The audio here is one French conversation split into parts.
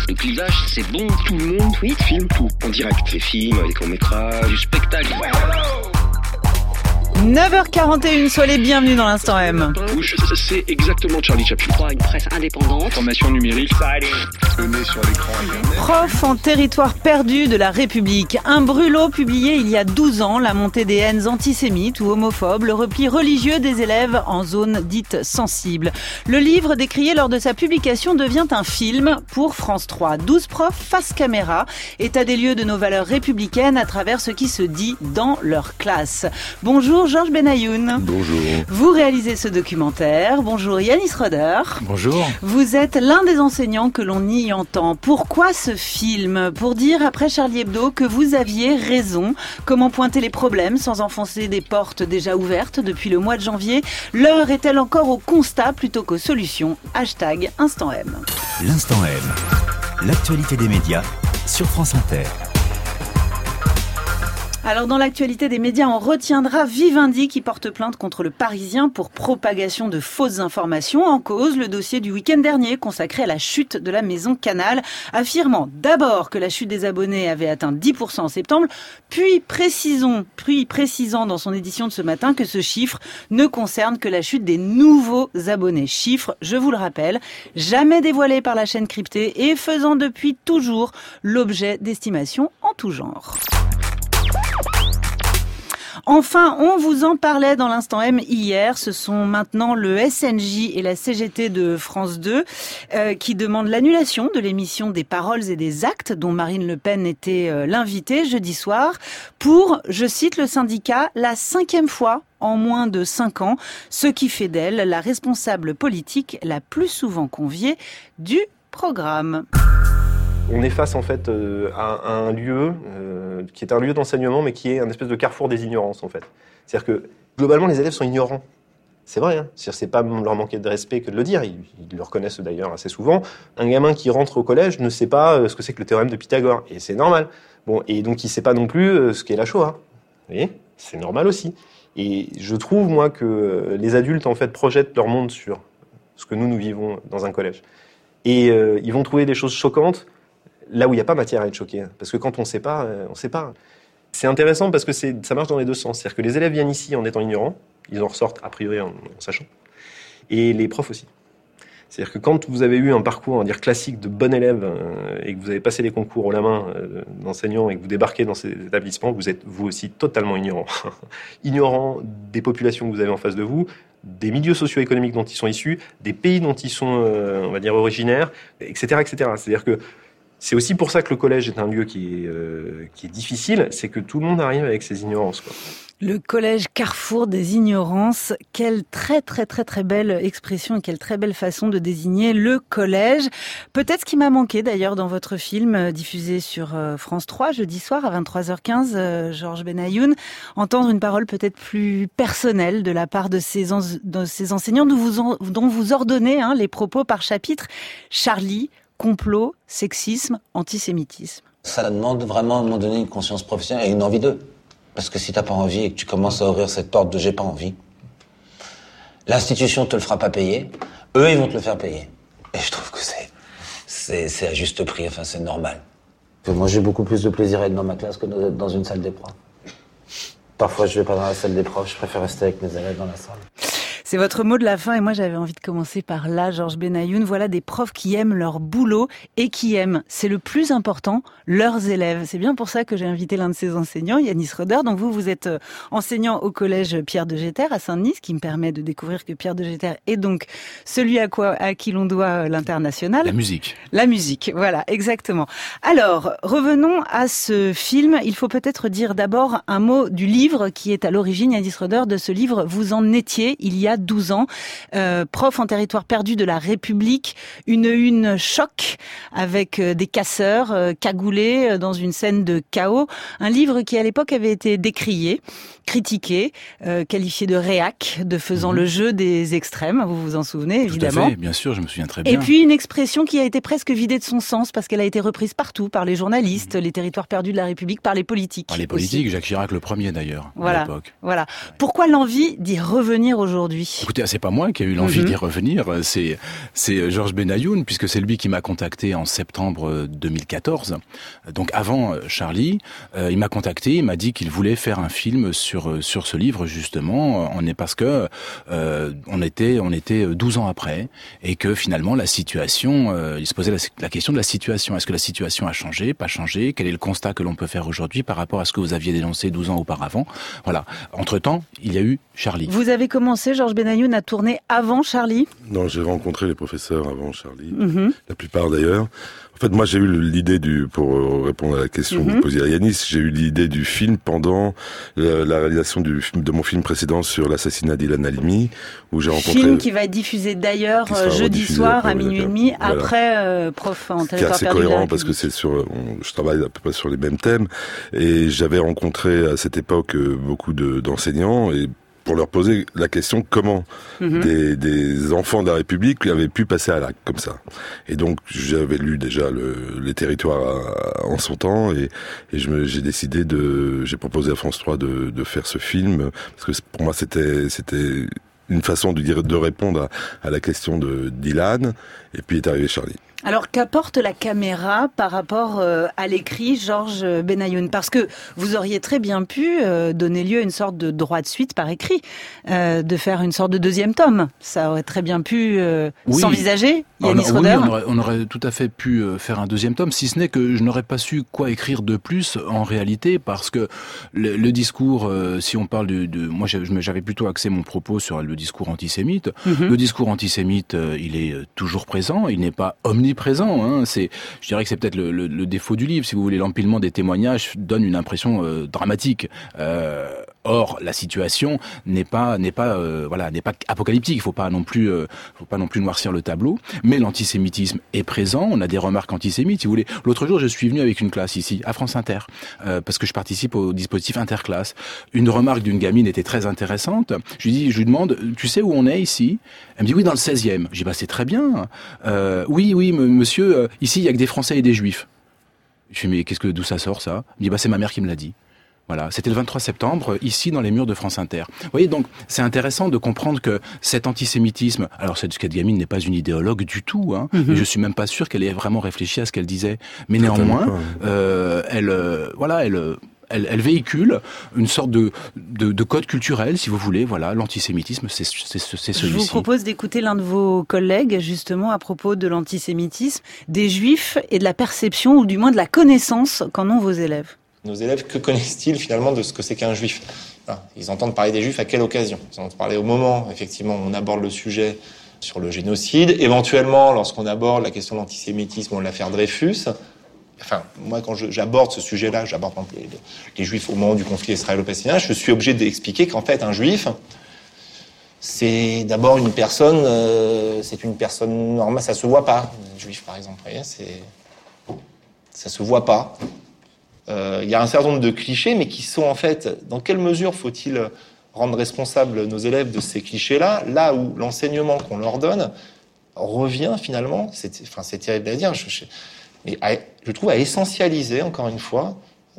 Le clivage, c'est bon. Tout le monde tweet, filme tout. En direct. Les films, les courts-métrages, du spectacle. 9h41, soyez les bienvenus dans l'Instant M. C'est exactement Charlie Chaplin. Pour une presse indépendante. Formation numérique. Donner sur l'écran internet. Prof en territoire perdu de la République. Un brûlot publié il y a 12 ans, la montée des haines antisémites ou homophobes, le repli religieux des élèves en zone dite sensible. Le livre décrié lors de sa publication devient un film pour France 3. 12 profs face caméra, état des lieux de nos valeurs républicaines à travers ce qui se dit dans leur classe. Bonjour Georges Benayoun. Bonjour. Vous réalisez ce documentaire. Bonjour Yanis Roder. Bonjour. Vous êtes l'un des enseignants que l'on y entend. Pourquoi ce film ? Pour dire après Charlie Hebdo que vous aviez raison. Comment pointer les problèmes sans enfoncer des portes déjà ouvertes depuis le mois de janvier ? L'heure est-elle encore au constat plutôt qu'aux solutions ? #Instant M. L'Instant M. L'actualité des médias sur France Inter. Alors dans l'actualité des médias, on retiendra Vivendi qui porte plainte contre le Parisien pour propagation de fausses informations. En cause, le dossier du week-end dernier consacré à la chute de la maison Canal, affirmant d'abord que la chute des abonnés avait atteint 10% en septembre, puis précisant dans son édition de ce matin que ce chiffre ne concerne que la chute des nouveaux abonnés. Chiffre, je vous le rappelle, jamais dévoilé par la chaîne cryptée et faisant depuis toujours l'objet d'estimations en tout genre. Enfin, on vous en parlait dans l'Instant M hier. Ce sont maintenant le SNJ et la CGT de France 2 qui demandent l'annulation de l'émission des paroles et des actes dont Marine Le Pen était l'invitée jeudi soir pour, je cite le syndicat, la 5e fois en moins de 5 ans, ce qui fait d'elle la responsable politique la plus souvent conviée du programme. On est face en fait à un lieu qui est un lieu d'enseignement, mais qui est un espèce de carrefour des ignorances en fait. C'est-à-dire que globalement les élèves sont ignorants. C'est vrai, hein. C'est pas leur manquer de respect que de le dire. Ils le reconnaissent d'ailleurs assez souvent. Un gamin qui rentre au collège ne sait pas ce que c'est que le théorème de Pythagore, et c'est normal. Bon, et donc il sait pas non plus ce qu'est la Shoah. Vous voyez, c'est normal aussi. Et je trouve moi que les adultes en fait projettent leur monde sur ce que nous vivons dans un collège, et ils vont trouver des choses choquantes là où il n'y a pas matière à être choqué. Parce que quand on ne sait pas, on ne sait pas. C'est intéressant parce que ça marche dans les deux sens. C'est-à-dire que les élèves viennent ici en étant ignorants, ils en ressortent a priori en sachant, et les profs aussi. C'est-à-dire que quand vous avez eu un parcours, on va dire, classique de bon élève et que vous avez passé les concours haut la main d'enseignants et que vous débarquez dans ces établissements, vous êtes vous aussi totalement ignorant. Ignorant des populations que vous avez en face de vous, des milieux socio-économiques dont ils sont issus, des pays dont ils sont, on va dire, originaires, etc., etc. C'est-à-dire que c'est aussi pour ça que le collège est un lieu qui est difficile, c'est que tout le monde arrive avec ses ignorances, quoi. Le collège carrefour des ignorances, quelle très belle expression et quelle très belle façon de désigner le collège. Peut-être ce qui m'a manqué d'ailleurs dans votre film diffusé sur France 3 jeudi soir à 23h15, Georges Benayoun, entendre une parole peut-être plus personnelle de la part de ces enseignants dont vous ordonnez les propos par chapitre. Charlie, complot, sexisme, antisémitisme. Ça demande vraiment à un moment donné une conscience professionnelle et une envie d'eux. Parce que si t'as pas envie et que tu commences à ouvrir cette porte de j'ai pas envie, l'institution te le fera pas payer, eux ils vont te le faire payer. Et je trouve que c'est à juste prix, enfin c'est normal. Moi j'ai beaucoup plus de plaisir à être dans ma classe que d'être dans une salle des profs. Parfois je vais pas dans la salle des profs, je préfère rester avec mes élèves dans la salle. C'est votre mot de la fin et moi j'avais envie de commencer par là, Georges Benayoun. Voilà des profs qui aiment leur boulot et qui aiment, c'est le plus important, leurs élèves. C'est bien pour ça que j'ai invité l'un de ces enseignants, Yanis Roder. Donc vous êtes enseignant au collège Pierre de Jeter à Saint-Denis, ce qui me permet de découvrir que Pierre de Jeter est donc celui à qui l'on doit l'international. La musique, voilà, exactement. Alors, revenons à ce film. Il faut peut-être dire d'abord un mot du livre qui est à l'origine, Yanis Roder, de ce livre. Vous en étiez, il y a 12 ans, prof en territoire perdu de la République, une choc avec des casseurs cagoulés dans une scène de chaos. Un livre qui à l'époque avait été décrié, critiqué, qualifié de réac, de faisant le jeu des extrêmes. Vous vous en souvenez, évidemment. Tout à fait, bien sûr, je me souviens très bien. Et puis une expression qui a été presque vidée de son sens parce qu'elle a été reprise partout, par les journalistes, les territoires perdus de la République, par les politiques. Par les politiques, aussi. Jacques Chirac le premier d'ailleurs, à l'époque. Voilà. Pourquoi l'envie d'y revenir aujourd'hui ? aujourd'hui? Écoutez, c'est pas moi qui ai eu l'envie d'y revenir, c'est Georges Benayoun, puisque c'est lui qui m'a contacté en septembre 2014. Donc avant Charlie, il m'a contacté, il m'a dit qu'il voulait faire un film sur ce livre justement, parce que on était 12 ans après et que finalement la situation, il se posait la question de la situation. Est-ce que la situation a changé, pas changé? Quel est le constat que l'on peut faire aujourd'hui par rapport à ce que vous aviez dénoncé 12 ans auparavant? Voilà. Entre-temps, il y a eu Charlie. Vous avez commencé, Georges Benayoun, à tourner avant Charlie? Non, j'ai rencontré les professeurs avant Charlie, la plupart d'ailleurs. En fait, moi, j'ai eu l'idée pour répondre à la question que vous posiez à Yanis, j'ai eu l'idée du film pendant la réalisation de mon film précédent sur l'assassinat d'Ilan Halimi, où j'ai rencontré... Film qui va être diffusé d'ailleurs jeudi soir à minuit et demi, après Prof en territoire perdu. C'est assez cohérent parce que je travaille à peu près sur les mêmes thèmes, et j'avais rencontré à cette époque beaucoup d'enseignants, et pour leur poser la question comment des enfants de la République avaient pu passer à l'acte comme ça. Et donc j'avais lu déjà les territoires en son temps et j'ai proposé à France 3 de faire ce film parce que pour moi c'était une façon de répondre à la question d'Ilan, et puis est arrivé Charlie. Alors, qu'apporte la caméra par rapport à l'écrit, Georges Benayoun? Parce que vous auriez très bien pu donner lieu à une sorte de droit de suite par écrit, de faire une sorte de deuxième tome. Ça aurait très bien pu s'envisager, Yanis Roder. Oui, on aurait tout à fait pu faire un deuxième tome, si ce n'est que je n'aurais pas su quoi écrire de plus en réalité, parce que le discours, si on parle moi j'avais plutôt axé mon propos sur le discours antisémite. Le discours antisémite, il est toujours présent, il n'est pas omniprésent. Je dirais que c'est peut-être le défaut du livre, si vous voulez. L'empilement des témoignages donne une impression dramatique. Or, la situation n'est pas apocalyptique. Il faut pas non plus noircir le tableau. Mais l'antisémitisme est présent. On a des remarques antisémites, si vous voulez. L'autre jour, je suis venu avec une classe ici, à France Inter, parce que je participe au dispositif interclasse. Une remarque d'une gamine était très intéressante. Je lui demande, tu sais où on est ici? Elle me dit oui, dans le 16e. Je dis c'est très bien. Oui, monsieur, ici il y a que des Français et des Juifs. Je dis mais d'où ça sort ça? Il me dit c'est ma mère qui me l'a dit. Voilà, c'était le 23 septembre, ici dans les murs de France Inter. Vous voyez, donc c'est intéressant de comprendre que cet antisémitisme, alors cette gamine n'est pas une idéologue du tout, et je suis même pas sûr qu'elle ait vraiment réfléchi à ce qu'elle disait, mais néanmoins, elle véhicule une sorte de code culturel, si vous voulez. Voilà, l'antisémitisme, c'est celui-ci. Je vous propose d'écouter l'un de vos collègues, justement, à propos de l'antisémitisme, des Juifs et de la perception, ou du moins de la connaissance qu'en ont vos élèves. Nos élèves, que connaissent-ils finalement de ce que c'est qu'un juif? Ils entendent parler des juifs à quelle occasion? Ils entendent parler au moment, effectivement, où on aborde le sujet sur le génocide. Éventuellement, lorsqu'on aborde la question de l'antisémitisme ou de l'affaire Dreyfus. Enfin, moi, quand j'aborde ce sujet-là, j'aborde les juifs au moment du conflit israélo-palestinien, je suis obligé d'expliquer qu'en fait, un juif, c'est d'abord une personne normale, ça se voit pas. Un juif, par exemple, vous voyez, ça se voit pas. Il y a un certain nombre de clichés, mais qui sont en fait, dans quelle mesure faut-il rendre responsables nos élèves de ces clichés-là, là où l'enseignement qu'on leur donne revient finalement, c'est terrible à dire, mais je trouve à essentialiser, encore une fois,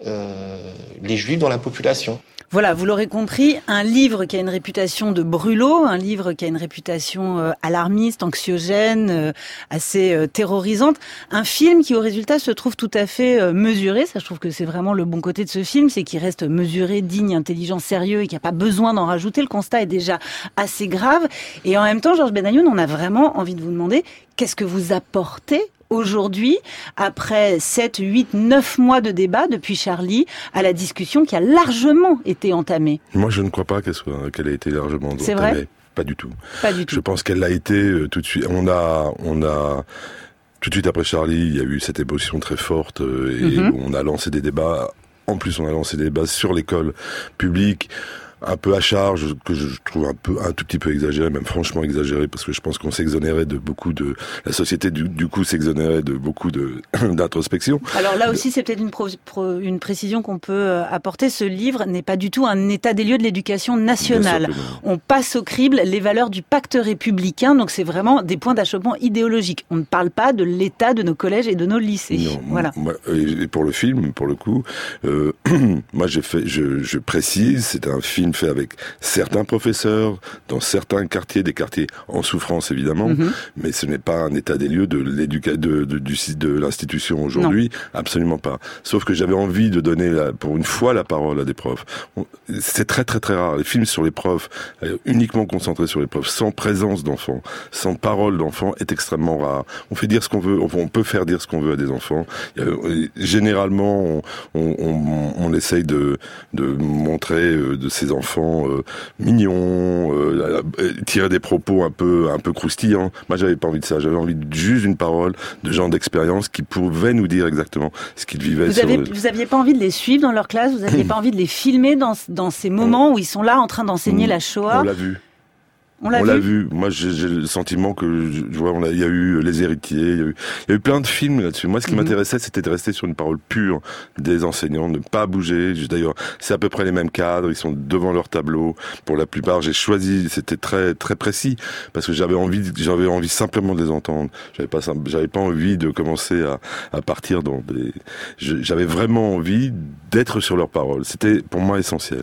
les juifs dans la population. Voilà, vous l'aurez compris, un livre qui a une réputation de brûlot, un livre qui a une réputation alarmiste, anxiogène, assez terrorisante, un film qui au résultat se trouve tout à fait mesuré. Ça, je trouve que c'est vraiment le bon côté de ce film, c'est qu'il reste mesuré, digne, intelligent, sérieux et qu'il n'y a pas besoin d'en rajouter. Le constat est déjà assez grave. Et en même temps, Georges Benayoun, on a vraiment envie de vous demander qu'est-ce que vous apportez aujourd'hui, après 7, 8, 9 mois de débat depuis Charlie, à la discussion qui a largement été entamée? Moi, je ne crois pas qu'elle ait été largement entamée. C'est vrai ? Pas du tout. Pas du tout. Je pense qu'elle l'a été tout de suite. On a tout de suite après Charlie, il y a eu cette émotion très forte et on a lancé des débats. En plus, on a lancé des débats sur l'école publique. Un peu à charge, que je trouve un tout petit peu exagéré, même franchement exagéré, parce que je pense qu'on s'exonérait de beaucoup la société du coup s'exonérait de beaucoup d'introspection. Alors là aussi, c'est peut-être une précision qu'on peut apporter. Ce livre n'est pas du tout un état des lieux de l'éducation nationale. On passe au crible les valeurs du pacte républicain, donc c'est vraiment des points d'achoppement idéologiques. On ne parle pas de l'état de nos collèges et de nos lycées. Non, voilà. Et pour le film, pour le coup, moi je précise, c'est un film film fait avec certains professeurs, dans certains quartiers, des quartiers en souffrance évidemment, mais ce n'est pas un état des lieux de l'institution aujourd'hui, absolument pas. Sauf que j'avais envie de donner pour une fois la parole à des profs. C'est très très très rare. Les films sur les profs, uniquement concentrés sur les profs, sans présence d'enfants, sans parole d'enfants, est extrêmement rare. On fait dire ce qu'on veut, on peut faire dire ce qu'on veut à des enfants. Généralement, on essaye de montrer de ces enfants mignons, tirer des propos un peu croustillants. Moi, j'avais pas envie de ça. J'avais envie de juste une parole de gens d'expérience qui pouvaient nous dire exactement ce qu'ils vivaient. Vous aviez pas envie de les suivre dans leur classe? Vous aviez pas envie de les filmer dans ces moments où ils sont là en train d'enseigner la Shoah? On l'a vu. On l'a vu. Moi, j'ai le sentiment que, il y a eu Les Héritiers, il y a eu plein de films là-dessus. Moi, ce qui m'intéressait, c'était de rester sur une parole pure des enseignants, ne pas bouger. D'ailleurs, c'est à peu près les mêmes cadres, ils sont devant leur tableau. Pour la plupart, j'ai choisi, c'était très, très précis, parce que j'avais envie simplement de les entendre. J'avais pas envie de commencer à partir dans j'avais vraiment envie d'être sur leur parole. C'était, pour moi, essentiel.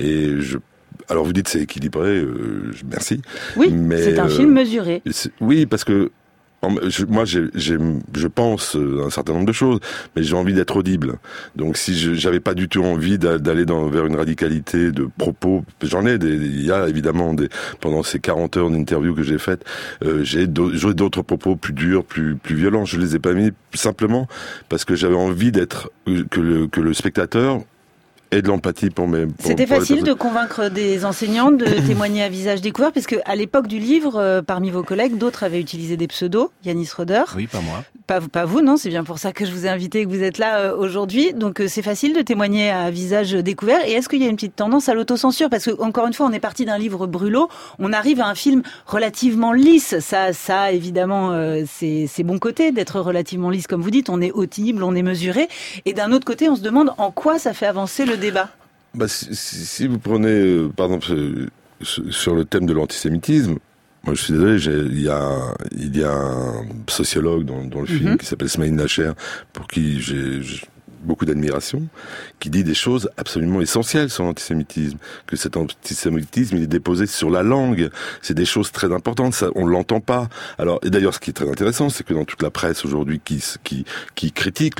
Alors vous dites c'est équilibré, merci. Oui, mais c'est un film mesuré. Oui, parce que moi, je pense un certain nombre de choses, mais j'ai envie d'être audible. Donc, si j'avais pas du tout envie d'aller vers une radicalité de propos, il y a évidemment pendant ces 40 heures d'interview que j'ai faites, j'ai d'autres propos plus durs, plus violents. Je les ai pas mis simplement parce que j'avais envie que le spectateur et de l'empathie pour C'était facile de convaincre des enseignants de témoigner à visage découvert, parce que à l'époque du livre, parmi vos collègues, d'autres avaient utilisé des pseudos. Yanis Roeder. Oui, pas moi. Pas vous, non. C'est bien pour ça que je vous ai invité et que vous êtes là aujourd'hui. Donc c'est facile de témoigner à visage découvert. Et est-ce qu'il y a une petite tendance à l'autocensure? Parce que encore une fois, on est parti d'un livre brûlot, on arrive à un film relativement lisse. Ça évidemment, c'est bons côtés d'être relativement lisse, comme vous dites. On est audible, on est mesuré. Et d'un autre côté, on se demande en quoi ça fait avancer le débat. Si vous prenez, par exemple, sur le thème de l'antisémitisme, moi je suis désolé, il y a un sociologue dans le film qui s'appelle Smaïn Lacher, pour qui j'ai beaucoup d'admiration, qui dit des choses absolument essentielles sur l'antisémitisme, que cet antisémitisme il est déposé sur la langue, c'est des choses très importantes, ça on l'entend pas. Alors, et d'ailleurs ce qui est très intéressant, c'est que dans toute la presse aujourd'hui qui critique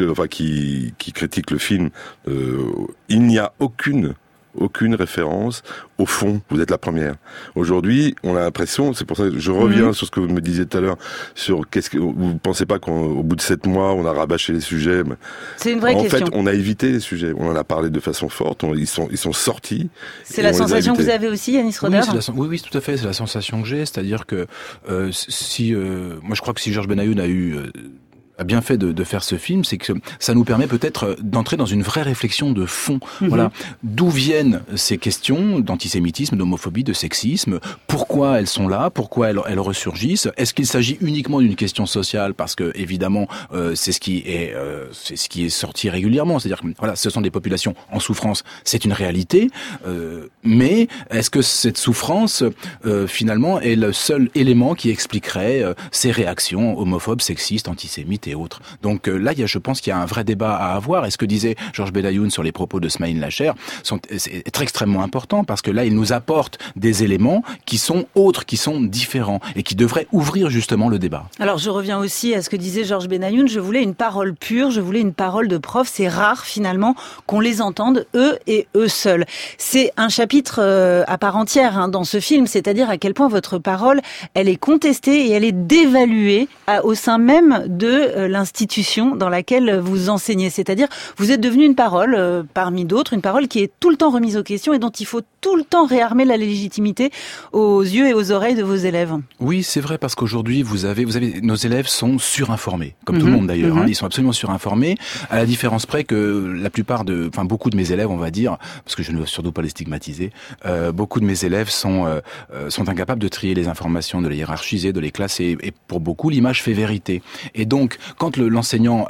le film, il n'y a aucune référence au fond. Vous êtes la première. Aujourd'hui, on a l'impression, c'est pour ça que je reviens sur ce que vous me disiez tout à l'heure, sur vous pensez pas qu'au bout de 7 mois, on a rabâché les sujets? C'est une vraie question. En fait, on a évité les sujets. On en a parlé de façon forte. Ils sont sortis. C'est la sensation que vous avez aussi, Yanis Roeder? Oui, tout à fait. C'est la sensation que j'ai. C'est-à-dire que moi, je crois que si Georges Benayoun a bien fait de faire ce film, c'est que ça nous permet peut-être d'entrer dans une vraie réflexion de fond. Voilà, d'où viennent ces questions d'antisémitisme, d'homophobie, de sexisme, pourquoi elles sont là, pourquoi elles ressurgissent. Est-ce qu'il s'agit uniquement d'une question sociale, parce que évidemment c'est ce qui est sorti régulièrement, c'est-à-dire que voilà, ce sont des populations en souffrance, c'est une réalité, mais est-ce que cette souffrance finalement est le seul élément qui expliquerait ces réactions homophobes, sexistes, antisémites et autres. Donc là, je pense qu'il y a un vrai débat à avoir. Et ce que disait Georges Benayoun sur les propos de Smaïn Lacher est extrêmement important, parce que là, il nous apporte des éléments qui sont autres, qui sont différents et qui devraient ouvrir justement le débat. Alors, je reviens aussi à ce que disait Georges Benayoun. Je voulais une parole pure, je voulais une parole de prof. C'est rare, finalement, qu'on les entende, eux et eux seuls. C'est un chapitre à part entière dans ce film, c'est-à-dire à quel point votre parole, elle est contestée et elle est dévaluée au sein même de l'institution dans laquelle vous enseignez. C'est-à-dire, vous êtes devenu une parole parmi d'autres, une parole qui est tout le temps remise aux questions et dont il faut tout le temps réarmer la légitimité aux yeux et aux oreilles de vos élèves. Oui, c'est vrai, parce qu'aujourd'hui, nos élèves sont surinformés, comme tout le monde d'ailleurs. Ils sont absolument surinformés, à la différence près que beaucoup de mes élèves, on va dire, parce que je ne veux surtout pas les stigmatiser, beaucoup de mes élèves sont incapables de trier les informations, de les hiérarchiser, de les classer, et pour beaucoup, l'image fait vérité. Et donc, quand l'enseignant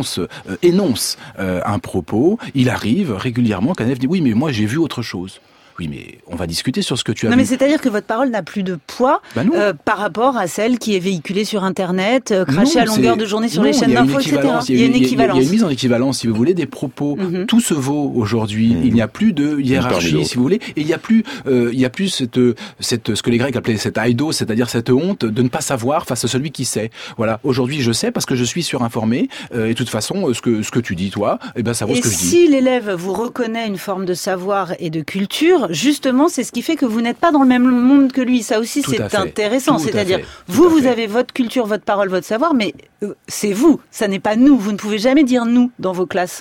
énonce un propos, il arrive régulièrement qu'un élève dit « oui, mais moi j'ai vu autre chose ». Oui, mais on va discuter sur ce que tu as Non, vu. mais c'est-à-dire que votre parole n'a plus de poids par rapport à celle qui est véhiculée sur Internet, crachée à longueur de journée sur les chaînes d'infos, etc. Il y a une équivalence. Il y a une mise en équivalence, si vous voulez, des propos. Tout se vaut aujourd'hui. Il n'y a plus de hiérarchie, si vous voulez, et il n'y a plus cette ce que les Grecs appelaient cette aidos, c'est-à-dire cette honte de ne pas savoir face à celui qui sait. Voilà. Aujourd'hui, je sais parce que je suis surinformé. Et de toute façon, ce que tu dis, toi, ça vaut ce que je dis. Et si l'élève vous reconnaît une forme de savoir et de culture, justement, c'est ce qui fait que vous n'êtes pas dans le même monde que lui. Ça aussi, c'est intéressant. C'est-à-dire, vous avez votre culture, votre parole, votre savoir, mais c'est vous. Ça n'est pas nous. Vous ne pouvez jamais dire nous dans vos classes.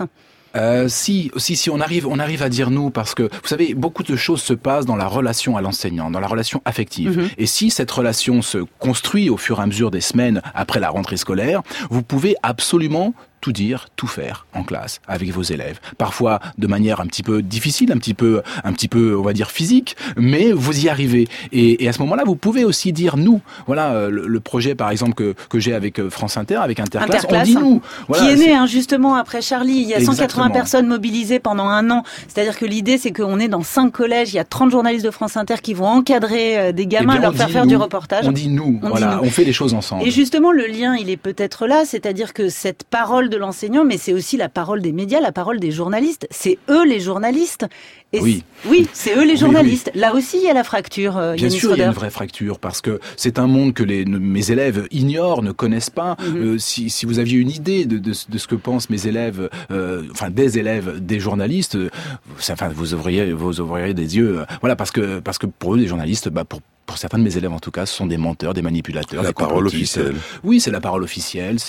Si on arrive à dire nous, parce que vous savez, beaucoup de choses se passent dans la relation à l'enseignant, dans la relation affective. Et si cette relation se construit au fur et à mesure des semaines après la rentrée scolaire, vous pouvez absolument tout dire, tout faire en classe avec vos élèves. Parfois de manière un petit peu difficile, un petit peu, on va dire physique, mais vous y arrivez. Et à ce moment-là, vous pouvez aussi dire nous. Voilà, le projet par exemple que j'ai avec France Inter, avec Interclasse, on dit nous. Voilà, qui est né justement après Charlie. Il y a 180 Exactement. personnes mobilisées pendant un an. C'est-à-dire que l'idée, c'est qu'on est dans 5 collèges. Il y a 30 journalistes de France Inter qui vont encadrer des gamins, leur faire du reportage. On dit nous. On fait les choses ensemble. Et justement, le lien, il est peut-être là. C'est-à-dire que cette parole de l'enseignant, mais c'est aussi la parole des médias, la parole des journalistes. C'est eux les journalistes. Et oui, c'est eux les journalistes. Oui. Là aussi, il y a la fracture. Bien sûr, il y a une vraie fracture parce que c'est un monde que mes élèves ignorent, ne connaissent pas. Si vous aviez une idée de ce que pensent mes élèves, des élèves, des journalistes, vous ouvririez des yeux. Voilà, parce que pour eux, les journalistes, pour certains de mes élèves en tout cas, ce sont des menteurs, des manipulateurs. La parole officielle. Oui, c'est la parole officielle.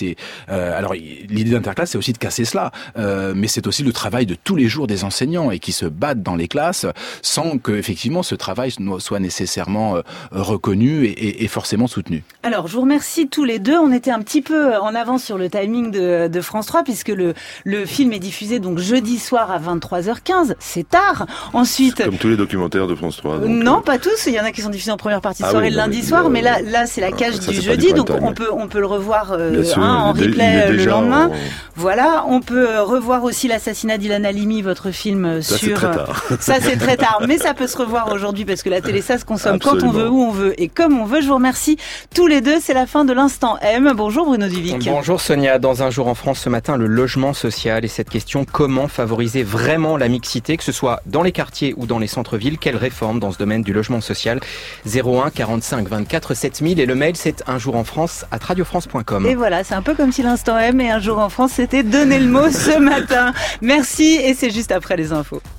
Alors l'idée d'Interclasse, c'est aussi de casser cela, mais c'est aussi le travail de tous les jours des enseignants et qui se battent dans les classes sans que effectivement ce travail soit nécessairement reconnu et forcément soutenu. Alors je vous remercie tous les deux. On était un petit peu en avance sur le timing de France 3 puisque le film est diffusé donc jeudi soir à 23h15. C'est tard. Ensuite, comme tous les documentaires de France 3. Donc, non, pas tous. Il y en a qui sont diffusés en première partie de soirée le lundi soir, mais là c'est la cage du jeudi, donc on peut le revoir en replay le lendemain. Voilà, on peut revoir aussi l'assassinat d'Ilan Halimi, votre film sur. C'est très tard. Ça c'est très tard, mais ça peut se revoir aujourd'hui parce que la télé ça se consomme quand on veut, où on veut et comme on veut. Je vous remercie tous les deux. C'est la fin de l'Instant M. Bonjour Bruno Duvic. Bonjour Sonia. Dans Un jour en France ce matin, le logement social et cette question, comment favoriser vraiment la mixité, que ce soit dans les quartiers ou dans les centres-villes. Quelle réforme dans ce domaine du logement social? 01 45 24 7000 et le mail c'est unjourenfrance@radiofrance.com. Et voilà, c'est un peu comme si l'Instant M et Un jour en France c'était donner le mot ce matin. Merci et c'est juste après les infos.